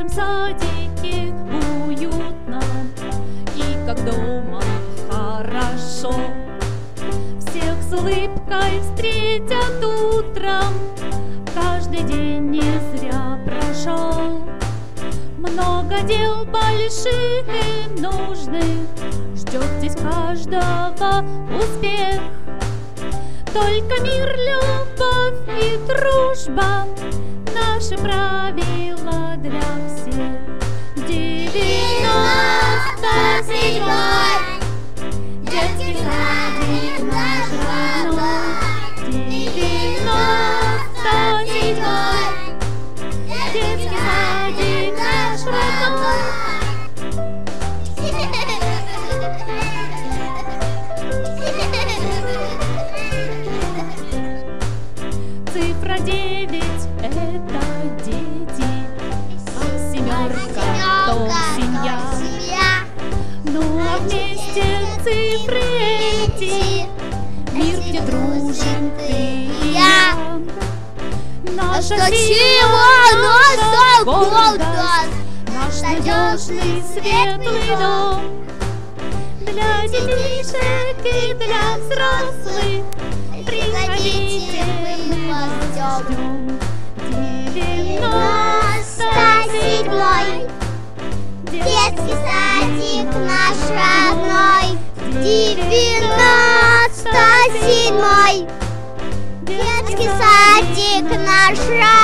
нашем садике уютно и как дома хорошо. Всех с улыбкой встретят утром, каждый день не зря прошел. Много дел больших и нужных, ждет здесь каждого успех. Только мир, любовь и дружба — наши правила для всех. 97-й детский садик наш родной. 97-й детский садик наш родной. Цифра 9 — это дети, а семерка — то семья. Ну а вместе цифры эти — мир, где дружим ты и я. Наша сила, наша гордость, наш надежный светлый дом. Для детишек и для взрослых приходите, мы вас ждем. 97-й детский садик наш родной. 97-й детский садик наш родной.